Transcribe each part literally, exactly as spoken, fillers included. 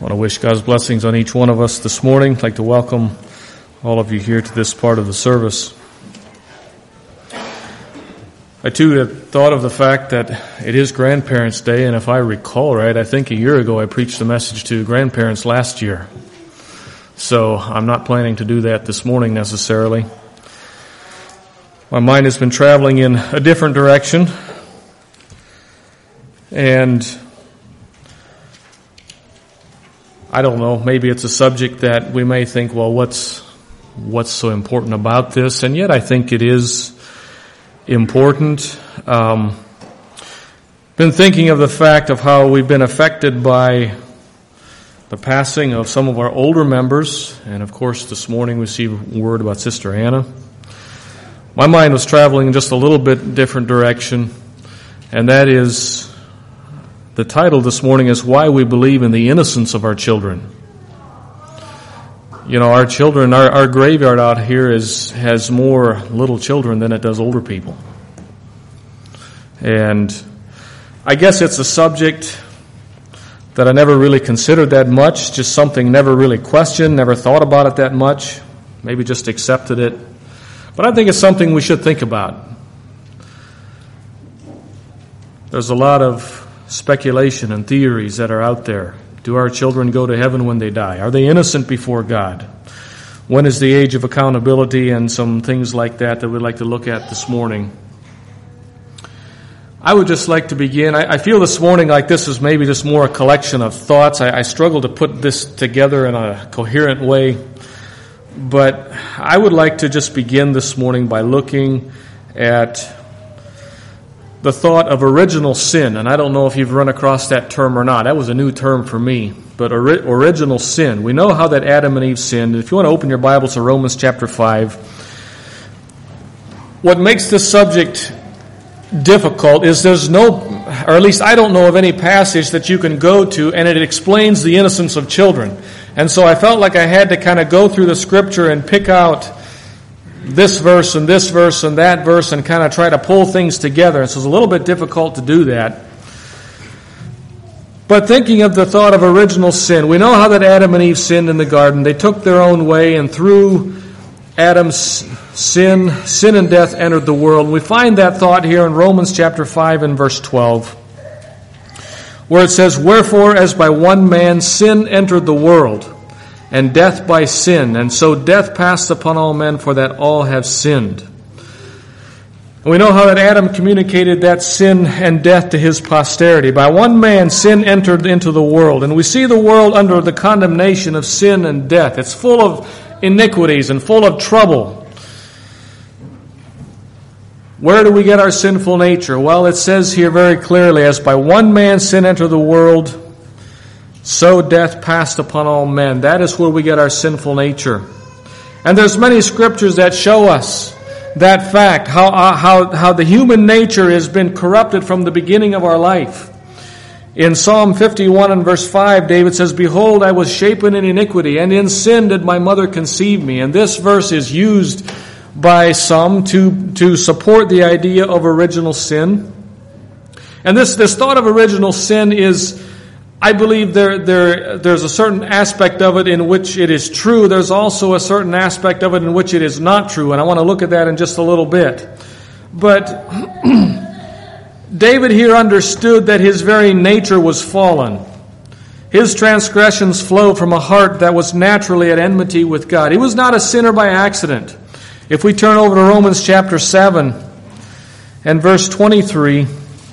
I want to wish God's blessings on each one of us this morning. I'd like to welcome all of you here to this part of the service. I too have thought of the fact that it is Grandparents' Day, and if I recall right, I think a year ago I preached a message to grandparents last year. So I'm not planning to do that this morning necessarily. My mind has been traveling in a different direction, and I don't know, maybe it's a subject that we may think, well, what's what's so important about this? And yet I think it is important. Um, been thinking of the fact of how we've been affected by the passing of some of our older members, and of course this morning we see word about Sister Anna. My mind was traveling in just a little bit different direction, and that is, the title this morning is Why We Believe in the Innocence of Our Children. You know, our children, our, our graveyard out here is has more little children than it does older people. And I guess it's a subject that I never really considered that much, just something never really questioned, never thought about it that much, maybe just accepted it. But I think it's something we should think about. There's a lot of speculation and theories that are out there. Do our children go to heaven when they die? Are they innocent before God? When is the age of accountability, and some things like that that we'd like to look at this morning. I would just like to begin. I, I feel this morning like this is maybe just more a collection of thoughts. I, I struggle to put this together in a coherent way. But I would like to just begin this morning by looking at the thought of original sin. And I don't know if you've run across that term or not. That was a new term for me. But ori- original sin. We know how that Adam and Eve sinned. If you want to open your Bibles to Romans chapter five, what makes this subject difficult is there's no, or at least I don't know of any passage that you can go to and it explains the innocence of children. And so I felt like I had to kind of go through the scripture and pick out this verse and this verse and that verse and kind of try to pull things together. And so it's a little bit difficult to do that. But thinking of the thought of original sin, we know how that Adam and Eve sinned in the garden. They took their own way, and through Adam's sin, sin and death entered the world. We find that thought here in Romans chapter five and verse twelve, where it says, "Wherefore, as by one man sin entered the world, and death by sin, and so death passed upon all men, for that all have sinned." And we know how that Adam communicated that sin and death to his posterity. By one man sin entered into the world, and we see the world under the condemnation of sin and death. It's full of iniquities and full of trouble. Where do we get our sinful nature? Well, it says here very clearly, as by one man sin entered the world, so death passed upon all men. That is where we get our sinful nature. And there's many scriptures that show us that fact, how, how, how the human nature has been corrupted from the beginning of our life. In Psalm fifty-one and verse five, David says, "Behold, I was shapen in iniquity, and in sin did my mother conceive me." And this verse is used by some to, to support the idea of original sin. And this, this thought of original sin is, I believe there, there, there's a certain aspect of it in which it is true. There's also a certain aspect of it in which it is not true. And I want to look at that in just a little bit. But David here understood that his very nature was fallen. His transgressions flowed from a heart that was naturally at enmity with God. He was not a sinner by accident. If we turn over to Romans chapter seven and verse twenty-three,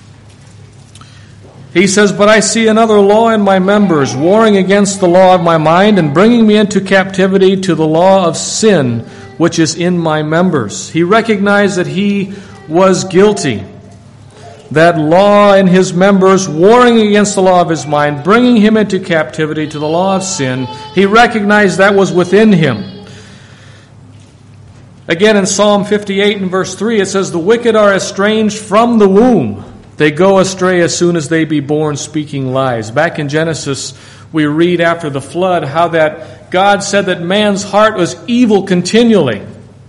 he says, "But I see another law in my members, warring against the law of my mind, and bringing me into captivity to the law of sin, which is in my members." He recognized that he was guilty. That law in his members, warring against the law of his mind, bringing him into captivity to the law of sin. He recognized that was within him. Again, in Psalm fifty-eight and verse three, it says, "The wicked are estranged from the womb. They go astray as soon as they be born, speaking lies." Back in Genesis, we read after the flood how that God said that man's heart was evil continually.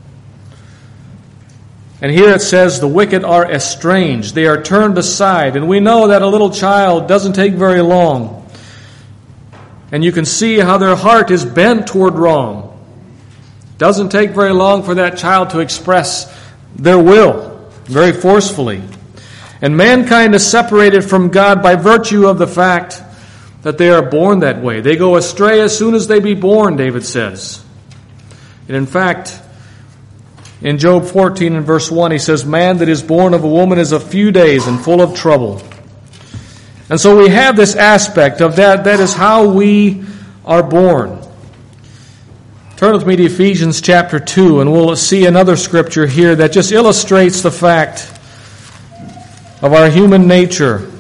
And here it says, the wicked are estranged. They are turned aside. And we know that a little child doesn't take very long And you can see how their heart is bent toward wrong. It doesn't take very long for that child to express their will very forcefully. And mankind is separated from God by virtue of the fact that they are born that way. They go astray as soon as they be born, David says. And in fact, in Job fourteen and verse one, he says, man that is born of a woman is a few days and full of trouble. And so we have this aspect of that. That is how we are born. Turn with me to Ephesians chapter two, and we'll see another scripture here that just illustrates the fact of our human nature.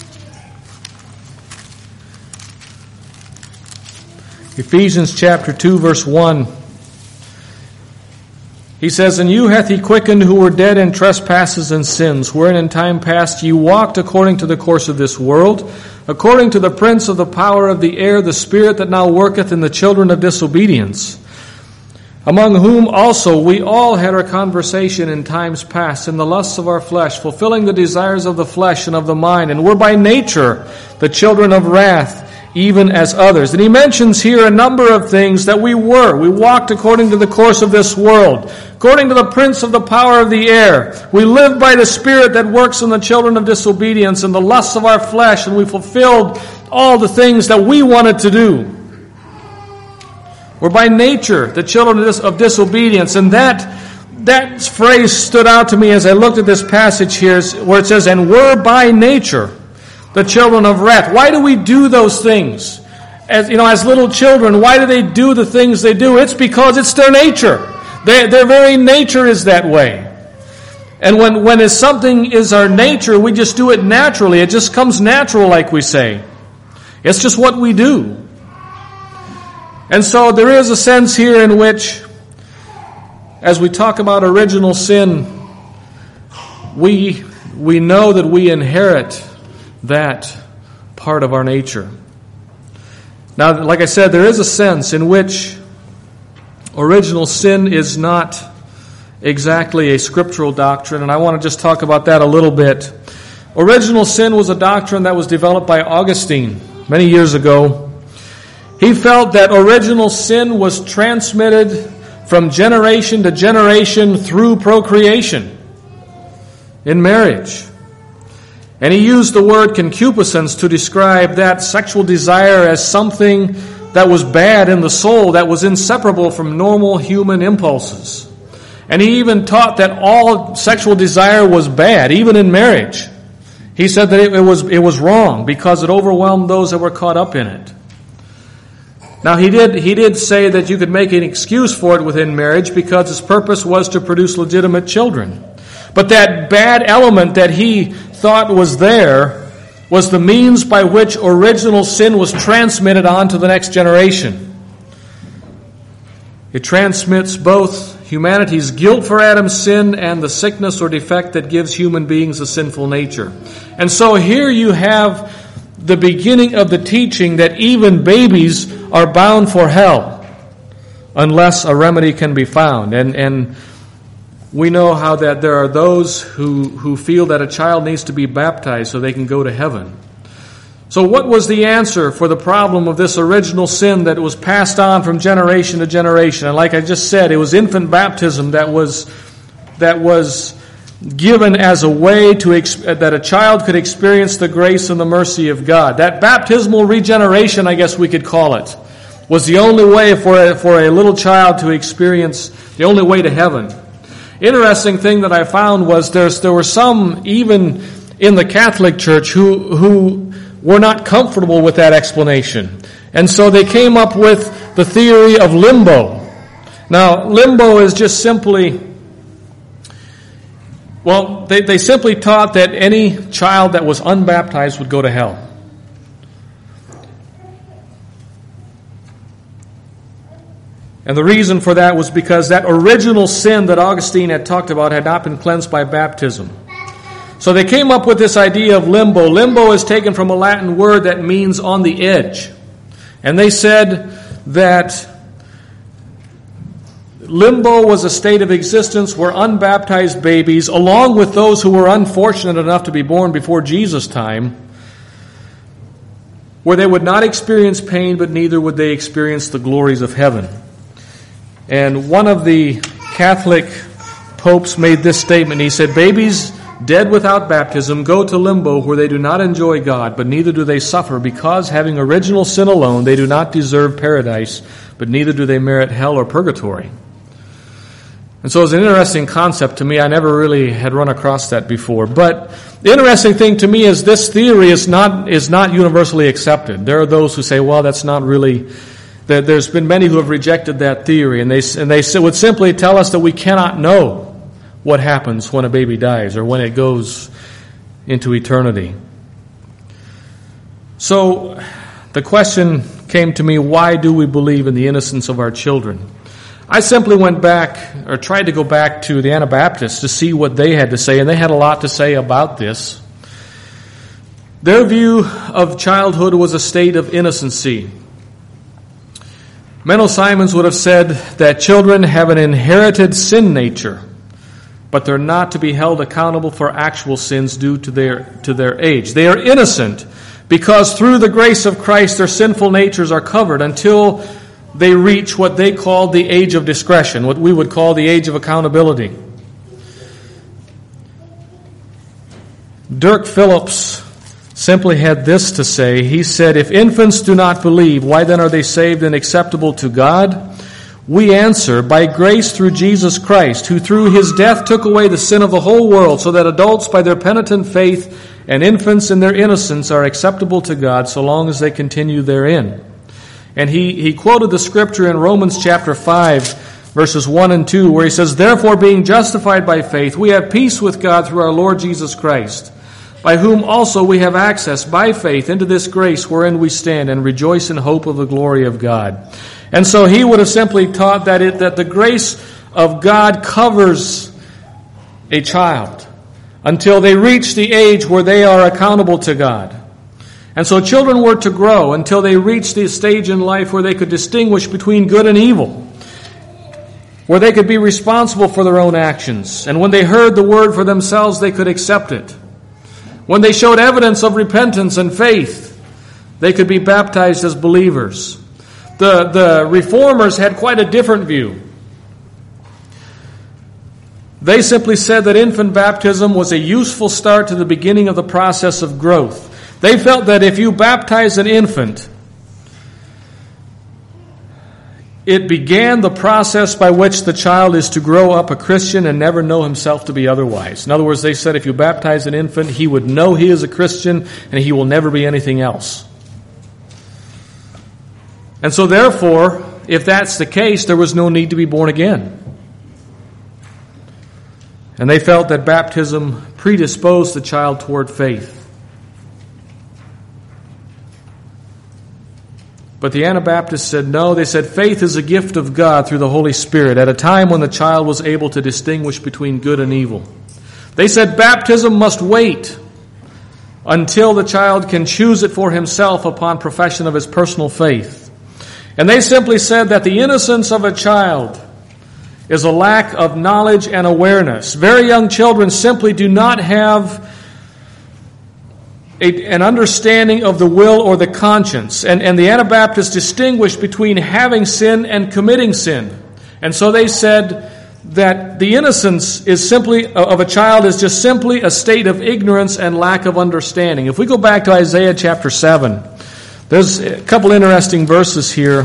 Ephesians chapter two, verse one. He says, and you hath he quickened who were dead in trespasses and sins, wherein in time past ye walked according to the course of this world, according to the prince of the power of the air, the spirit that now worketh in the children of disobedience, among whom also we all had our conversation in times past, in the lusts of our flesh, fulfilling the desires of the flesh and of the mind, and were by nature the children of wrath, even as others. And he mentions here a number of things that we were. We walked according to the course of this world, according to the prince of the power of the air. We lived by the spirit that works in the children of disobedience and the lusts of our flesh, and we fulfilled all the things that we wanted to do. We're by nature the children of disobedience. And that, that phrase stood out to me as I looked at this passage here, where it says, and were by nature the children of wrath. Why do we do those things? As you know, as little children, why do they do the things they do? It's because it's their nature. They, their very nature is that way. And when, when it's something is our nature, we just do it naturally. It just comes natural, like we say. It's just what we do. And so there is a sense here in which, as we talk about original sin, we we know that we inherit that part of our nature. Now, like I said, there is a sense in which original sin is not exactly a scriptural doctrine, and I want to just talk about that a little bit. Original sin was a doctrine that was developed by Augustine many years ago. He felt that original sin was transmitted from generation to generation through procreation in marriage. And he used the word concupiscence to describe that sexual desire as something that was bad in the soul, that was inseparable from normal human impulses. And he even taught that all sexual desire was bad, even in marriage. He said that it, it was it was wrong because it overwhelmed those that were caught up in it. Now he did he did say that you could make an excuse for it within marriage because its purpose was to produce legitimate children. But that bad element that he thought was there was the means by which original sin was transmitted on to the next generation. It transmits both humanity's guilt for Adam's sin and the sickness or defect that gives human beings a sinful nature. And so here you have the beginning of the teaching that even babies are bound for hell unless a remedy can be found. And and we know how that there are those who, who feel that a child needs to be baptized so they can go to heaven. So what was the answer for the problem of this original sin that was passed on from generation to generation? And like I just said, it was infant baptism that was that was given as a way to that a child could experience the grace and the mercy of God. That baptismal regeneration, I guess we could call it, was the only way for a, for a little child to experience, the only way to heaven. Interesting thing that I found was there's, there were some, even in the Catholic Church, who who were not comfortable with that explanation. And so they came up with the theory of limbo. Now, limbo is just simply, well, they, they simply taught that any child that was unbaptized would go to hell. And the reason for that was because that original sin that Augustine had talked about had not been cleansed by baptism. So they came up with this idea of limbo. Limbo is taken from a Latin word that means on the edge. And they said that limbo was a state of existence where unbaptized babies, along with those who were unfortunate enough to be born before Jesus' time, where they would not experience pain, but neither would they experience the glories of heaven. And one of the Catholic popes made this statement. He said, babies dead without baptism go to limbo where they do not enjoy God, but neither do they suffer, because having original sin alone, they do not deserve paradise, but neither do they merit hell or purgatory. And so it's an interesting concept to me. I never really had run across that before. But the interesting thing to me is this theory is not is not universally accepted. There are those who say, well, that's not really... There's been many who have rejected that theory, and they and they would simply tell us that we cannot know what happens when a baby dies or when it goes into eternity. So the question came to me, why do we believe in the innocence of our children? I simply went back, or tried to go back to the Anabaptists to see what they had to say, and they had a lot to say about this. Their view of childhood was a state of innocency. Menno Simons would have said that children have an inherited sin nature, but they're not to be held accountable for actual sins due to their to their age. They are innocent because through the grace of Christ their sinful natures are covered until they reach what they call the age of discretion, what we would call the age of accountability. Dirk Phillips simply had this to say. He said, if infants do not believe, why then are they saved and acceptable to God? We answer, by grace through Jesus Christ, who through his death took away the sin of the whole world, so that adults by their penitent faith and infants in their innocence are acceptable to God so long as they continue therein. And he, he quoted the scripture in Romans chapter five, verses one and two, where he says, therefore being justified by faith, we have peace with God through our Lord Jesus Christ, by whom also we have access by faith into this grace wherein we stand and rejoice in hope of the glory of God. And so he would have simply taught that it that the grace of God covers a child until they reach the age where they are accountable to God. And so children were to grow until they reached the stage in life where they could distinguish between good and evil, where they could be responsible for their own actions. And when they heard the word for themselves, they could accept it. When they showed evidence of repentance and faith, they could be baptized as believers. The, the reformers had quite a different view. They simply said that infant baptism was a useful start to the beginning of the process of growth. They felt that if you baptize an infant, it began the process by which the child is to grow up a Christian and never know himself to be otherwise. In other words, they said if you baptize an infant, he would know he is a Christian and he will never be anything else. And so therefore, if that's the case, there was no need to be born again. And they felt that baptism predisposed the child toward faith. But the Anabaptists said no. They said faith is a gift of God through the Holy Spirit at a time when the child was able to distinguish between good and evil. They said baptism must wait until the child can choose it for himself upon profession of his personal faith. And they simply said that the innocence of a child is a lack of knowledge and awareness. Very young children simply do not have A, an understanding of the will or the conscience. And, and the Anabaptists distinguished between having sin and committing sin. And so they said that the innocence is simply of a child is just simply a state of ignorance and lack of understanding. If we go back to Isaiah chapter seven, there's a couple interesting verses here.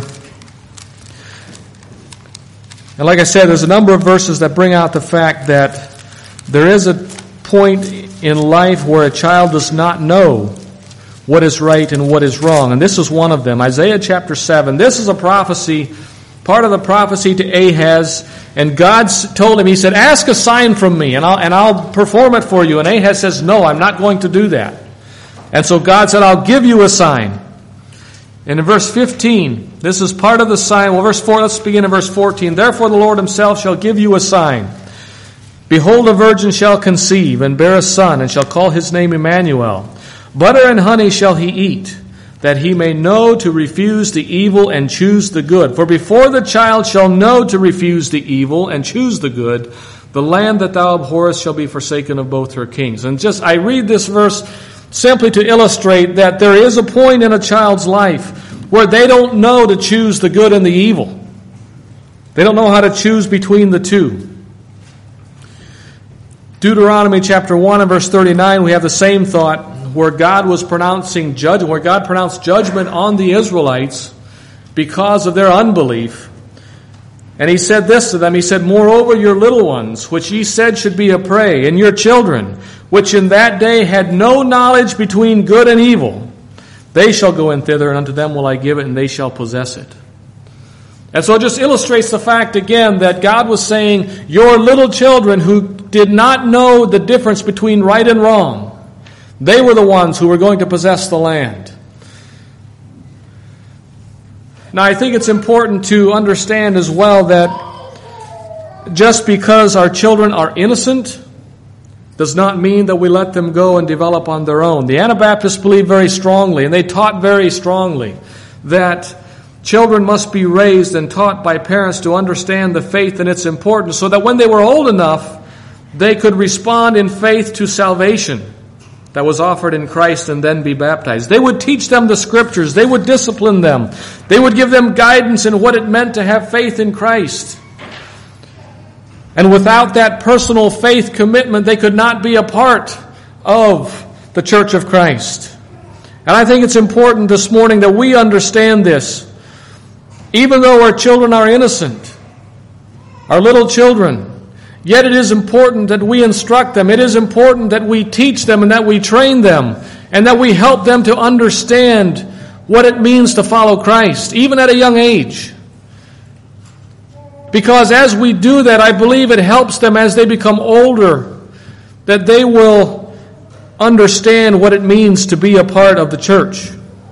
And like I said, there's a number of verses that bring out the fact that there is a point in life where a child does not know what is right and what is wrong. And this is one of them. Isaiah chapter seven. This is a prophecy, part of the prophecy to Ahaz. And God told him, he said, ask a sign from me and I'll, and I'll perform it for you. And Ahaz says, no, I'm not going to do that. And so God said, I'll give you a sign. And in verse fifteen, this is part of the sign. Well, verse four, let's begin in verse fourteen. Therefore the Lord himself shall give you a sign. Behold, a virgin shall conceive and bear a son, and shall call his name Emmanuel. Butter and honey shall he eat, that he may know to refuse the evil and choose the good. For before the child shall know to refuse the evil and choose the good, the land that thou abhorrest shall be forsaken of both her kings. And just, I read this verse simply to illustrate that there is a point in a child's life where they don't know to choose the good and the evil. They don't know how to choose between the two. Deuteronomy chapter one and verse thirty-nine, we have the same thought where God was pronouncing judgment, where God pronounced judgment on the Israelites because of their unbelief. And he said this to them, he said, "Moreover, your little ones, which ye said should be a prey, and your children, which in that day had no knowledge between good and evil, they shall go in thither, and unto them will I give it, and they shall possess it." And so it just illustrates the fact again that God was saying, your little children who did not know the difference between right and wrong, they were the ones who were going to possess the land. Now, I think it's important to understand as well that just because our children are innocent does not mean that we let them go and develop on their own. The Anabaptists believe very strongly, and they taught very strongly, that children must be raised and taught by parents to understand the faith and its importance so that when they were old enough, they could respond in faith to salvation that was offered in Christ and then be baptized. They would teach them the Scriptures. They would discipline them. They would give them guidance in what it meant to have faith in Christ. And without that personal faith commitment, they could not be a part of the Church of Christ. And I think it's important this morning that we understand this. Even though our children are innocent, our little children, yet it is important that we instruct them. It is important that we teach them and that we train them and that we help them to understand what it means to follow Christ, even at a young age. Because as we do that, I believe it helps them as they become older, that they will understand what it means to be a part of the church.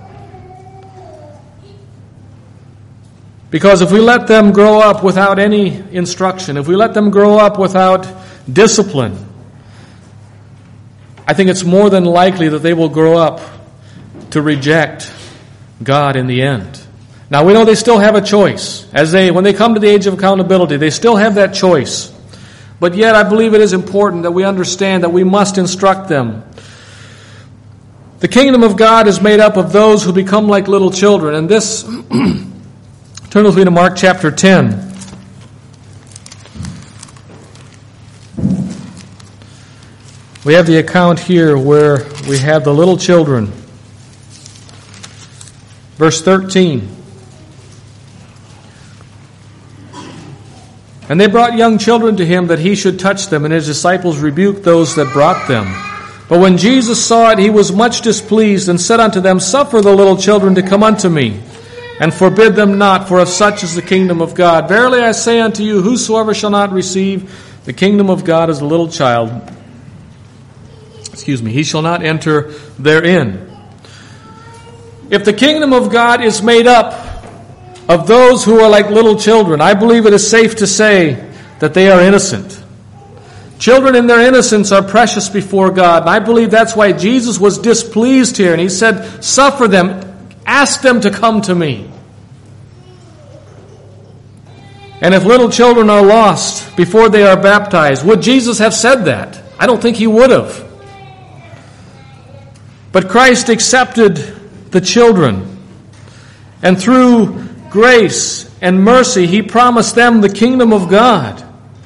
Because if we let them grow up without any instruction, if we let them grow up without discipline, I think it's more than likely that they will grow up to reject God in the end. Now, we know they still have a choice. As they, when they come to the age of accountability, they still have that choice. But yet, I believe it is important that we understand that we must instruct them. The kingdom of God is made up of those who become like little children, and this... Turn with me to Mark chapter ten. We have the account here where we have the little children. Verse thirteen. And they brought young children to him that he should touch them, and his disciples rebuked those that brought them. But when Jesus saw it, he was much displeased, and said unto them, Suffer the little children to come unto me, and forbid them not, for of such is the kingdom of God. Verily I say unto you, whosoever shall not receive the kingdom of God as a little child, excuse me, he shall not enter therein. If the kingdom of God is made up of those who are like little children, I believe it is safe to say that they are innocent. Children in their innocence are precious before God, and I believe that's why Jesus was displeased here, and he said, Suffer them, ask them to come to me. And if little children are lost before they are baptized, would Jesus have said that? I don't think he would have. But Christ accepted the children, and through grace and mercy, he promised them the kingdom of God.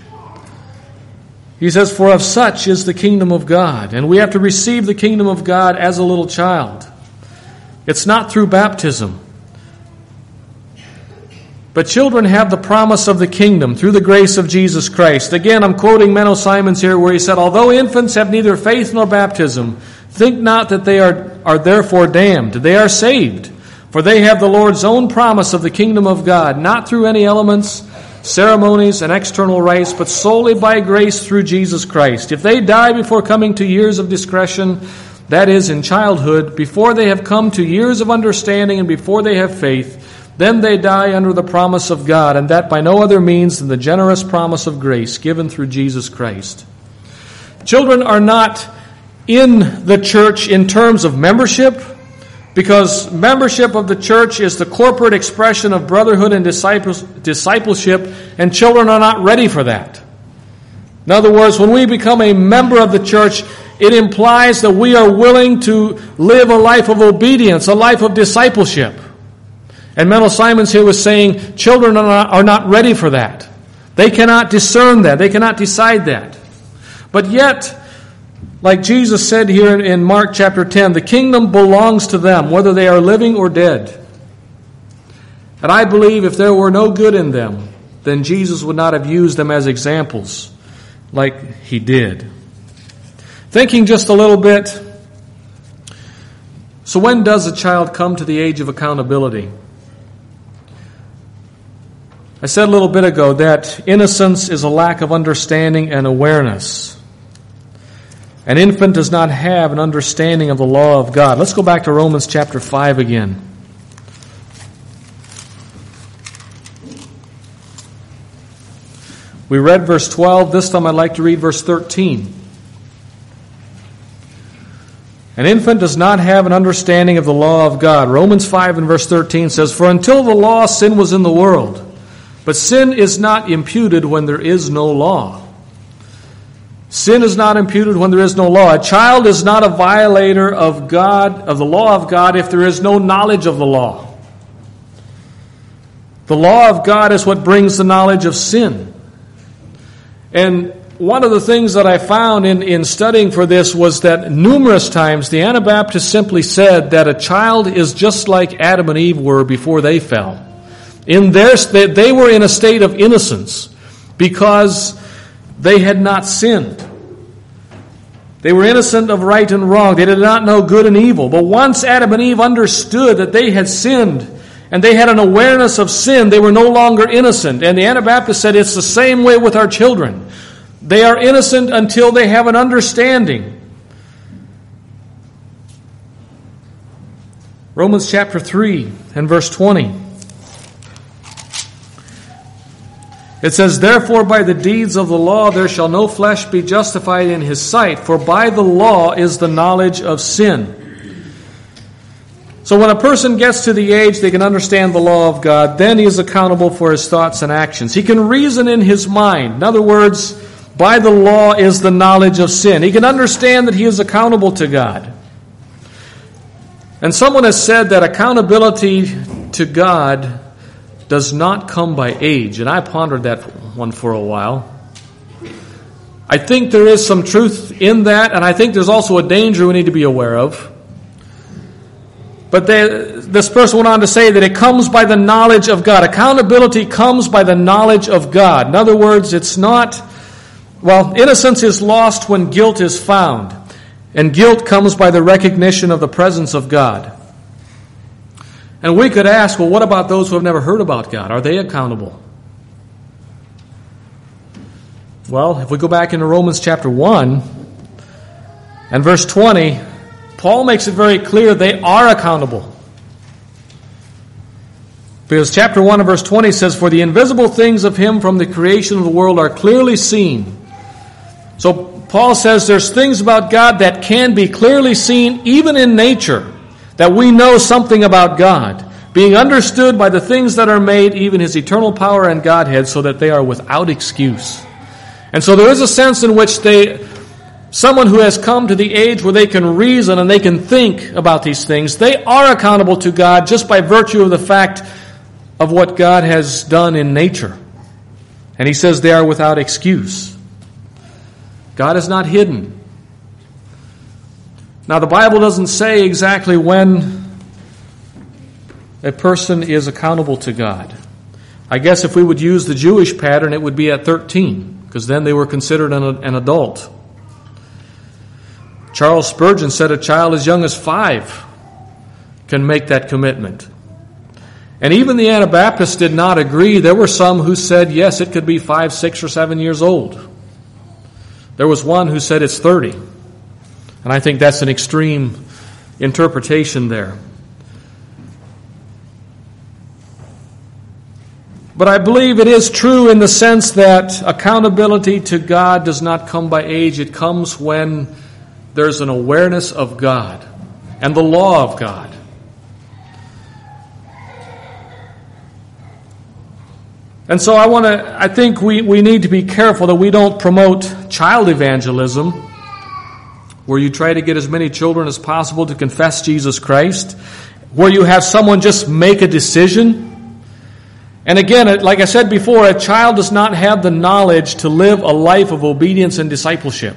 He says, For of such is the kingdom of God. And we have to receive the kingdom of God as a little child. It's not through baptism. But children have the promise of the kingdom through the grace of Jesus Christ. Again, I'm quoting Menno Simons here where he said, Although infants have neither faith nor baptism, think not that they are, are therefore damned. They are saved. For they have the Lord's own promise of the kingdom of God, not through any elements, ceremonies, and external rites, but solely by grace through Jesus Christ. If they die before coming to years of discretion, that is, in childhood, before they have come to years of understanding and before they have faith, then they die under the promise of God, and that by no other means than the generous promise of grace given through Jesus Christ. Children are not in the church in terms of membership, because membership of the church is the corporate expression of brotherhood and discipleship, and children are not ready for that. In other words, when we become a member of the church, It implies that we are willing to live a life of obedience, a life of discipleship. And Mental Simons here was saying children are not, are not ready for that. They cannot discern that. They cannot decide that. But yet, like Jesus said here in Mark chapter ten, the kingdom belongs to them, whether they are living or dead. And I believe if there were no good in them, then Jesus would not have used them as examples like he did. Thinking just a little bit, so when does a child come to the age of accountability? I said a little bit ago that innocence is a lack of understanding and awareness. An infant does not have an understanding of the law of God. Let's go back to Romans chapter five again. We read verse twelve. This time I'd like to read verse thirteen. An infant does not have an understanding of the law of God. Romans five and verse thirteen says, "For until the law, sin was in the world. But sin is not imputed when there is no law." Sin is not imputed when there is no law. A child is not a violator of God, of the law of God, if there is no knowledge of the law. The law of God is what brings the knowledge of sin. And one of the things that I found in, in studying for this was that numerous times the Anabaptists simply said that a child is just like Adam and Eve were before they fell. In their, they were in a state of innocence because they had not sinned. They were innocent of right and wrong. They did not know good and evil. But once Adam and Eve understood that they had sinned and they had an awareness of sin, they were no longer innocent. And the Anabaptists said it's the same way with our children. They are innocent until they have an understanding. Romans chapter three and verse twenty. It says, "Therefore by the deeds of the law there shall no flesh be justified in his sight, for by the law is the knowledge of sin." So when a person gets to the age they can understand the law of God, then he is accountable for his thoughts and actions. He can reason in his mind. In other words, by the law is the knowledge of sin. He can understand that he is accountable to God. And someone has said that accountability to God does not come by age. And I pondered that one for a while. I think there is some truth in that, and I think there's also a danger we need to be aware of. But they, this person went on to say that it comes by the knowledge of God. Accountability comes by the knowledge of God. In other words, it's not, well, innocence is lost when guilt is found. And guilt comes by the recognition of the presence of God. And we could ask, well, what about those who have never heard about God? Are they accountable? Well, if we go back into Romans chapter one and verse twenty, Paul makes it very clear they are accountable. Because chapter one and verse twenty says, "For the invisible things of him from the creation of the world are clearly seen." So Paul says there's things about God that can be clearly seen even in nature, that we know something about God, being understood by the things that are made, even his eternal power and Godhead, so that they are without excuse. And so there is a sense in which they, someone who has come to the age where they can reason and they can think about these things, they are accountable to God just by virtue of the fact of what God has done in nature. And he says they are without excuse. God is not hidden. Now, the Bible doesn't say exactly when a person is accountable to God. I guess if we would use the Jewish pattern, it would be at thirteen, because then they were considered an, an adult. Charles Spurgeon said a child as young as five can make that commitment. And even the Anabaptists did not agree. There were some who said, yes, it could be five, six, or seven years old. There was one who said it's thirty. And I think that's an extreme interpretation there. But I believe it is true in the sense that accountability to God does not come by age. It comes when there's an awareness of God and the law of God. And so I want to, I think we, we need to be careful that we don't promote child evangelism where you try to get as many children as possible to confess Jesus Christ, where you have someone just make a decision. And again, like I said before, a child does not have the knowledge to live a life of obedience and discipleship.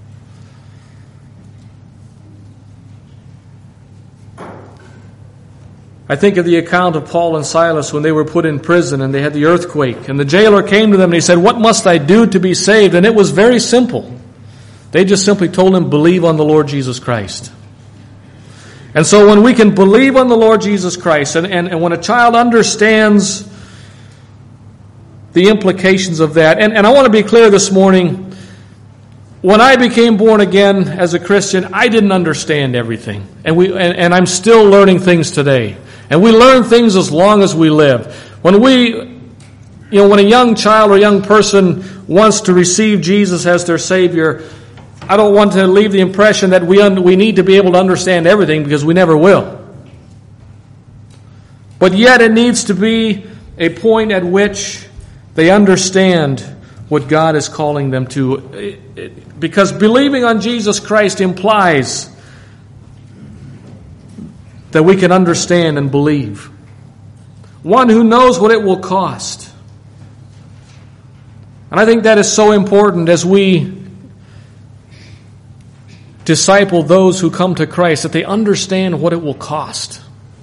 I think of the account of Paul and Silas when they were put in prison and they had the earthquake. And the jailer came to them and he said, "What must I do to be saved?" And it was very simple. They just simply told him, "Believe on the Lord Jesus Christ." And so when we can believe on the Lord Jesus Christ, and, and, and when a child understands the implications of that, and, and I want to be clear this morning, when I became born again as a Christian, I didn't understand everything. And we and, and I'm still learning things today. And we learn things as long as we live. When we, you know, when a young child or young person wants to receive Jesus as their Savior, I don't want to leave the impression that we un- we need to be able to understand everything, because we never will. But yet it needs to be a point at which they understand what God is calling them to. It, it, because believing on Jesus Christ implies that we can understand and believe. One who knows what it will cost. And I think that is so important as we disciple those who come to Christ, that they understand what it will cost.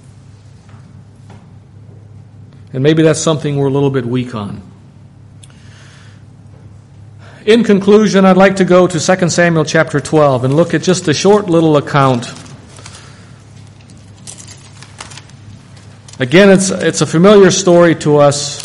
And maybe that's something we're a little bit weak on. In conclusion, I'd like to go to Second Samuel chapter twelve and look at just a short little account. Again, it's it's a familiar story to us,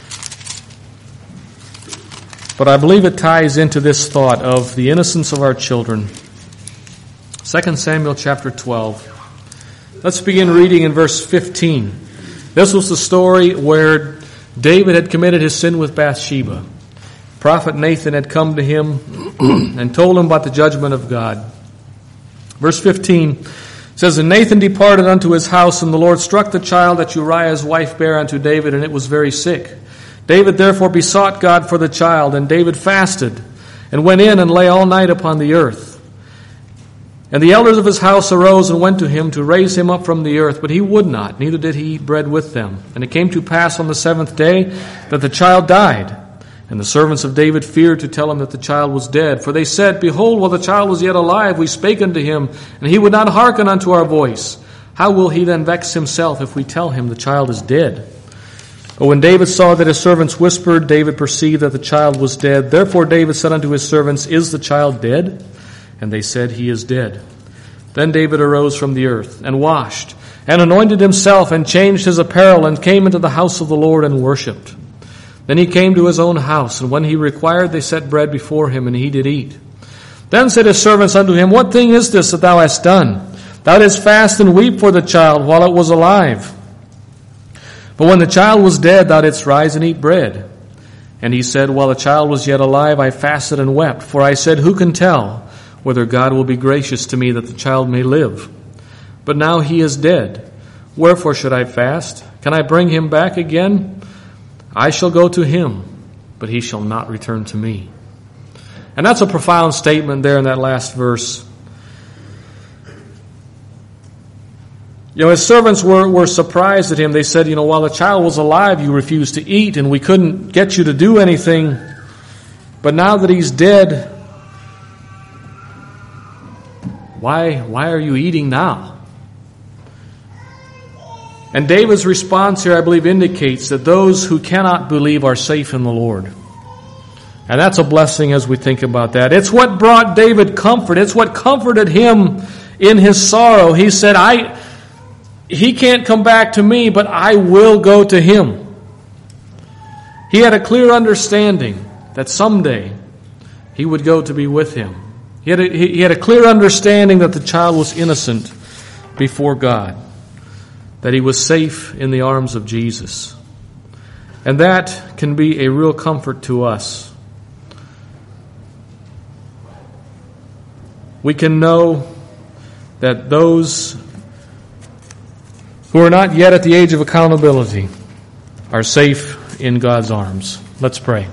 but I believe it ties into this thought of the innocence of our children. Second Samuel chapter twelve. Let's begin reading in verse fifteen. This was the story where David had committed his sin with Bathsheba. Prophet Nathan had come to him and told him about the judgment of God. Verse fifteen says, "And Nathan departed unto his house, and the Lord struck the child that Uriah's wife bare unto David, and it was very sick. David therefore besought God for the child, and David fasted, and went in and lay all night upon the earth. And the elders of his house arose and went to him to raise him up from the earth, but he would not, neither did he eat bread with them. And it came to pass on the seventh day that the child died. And the servants of David feared to tell him that the child was dead. For they said, Behold, while the child was yet alive, we spake unto him, and he would not hearken unto our voice. How will he then vex himself if we tell him the child is dead? But when David saw that his servants whispered, David perceived that the child was dead. Therefore David said unto his servants, Is the child dead? And they said, He is dead. Then David arose from the earth, and washed, and anointed himself, and changed his apparel, and came into the house of the Lord, and worshipped. Then he came to his own house, and when he required, they set bread before him, and he did eat. Then said his servants unto him, What thing is this that thou hast done? Thou didst fast and weep for the child while it was alive. But when the child was dead, thou didst rise and eat bread. And he said, While the child was yet alive, I fasted and wept. For I said, Who can tell whether God will be gracious to me that the child may live? But now he is dead. Wherefore should I fast? Can I bring him back again? I shall go to him, but he shall not return to me. And that's a profound statement there in that last verse. You know, his servants were, were surprised at him. They said, you know, while the child was alive, you refused to eat, and we couldn't get you to do anything. But now that he's dead, why, why are you eating now? And David's response here, I believe, indicates that those who cannot believe are safe in the Lord. And that's a blessing as we think about that. It's what brought David comfort. It's what comforted him in his sorrow. He said, I, he can't come back to me, but I will go to him. He had a clear understanding that someday he would go to be with him. He had a, he had a clear understanding that the child was innocent before God, that he was safe in the arms of Jesus. And that can be a real comfort to us. We can know that those who are not yet at the age of accountability are safe in God's arms. Let's pray.